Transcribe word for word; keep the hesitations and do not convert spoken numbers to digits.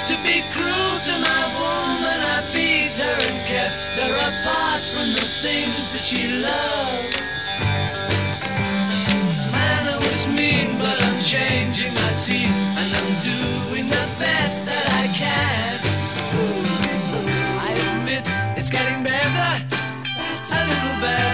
used to be cruel to my woman. I beat her and kept her apart from the things that she loved. Man, I was mean, but I'm changing my scene, and I'm doing the best that I can. I admit it's getting better, a little better.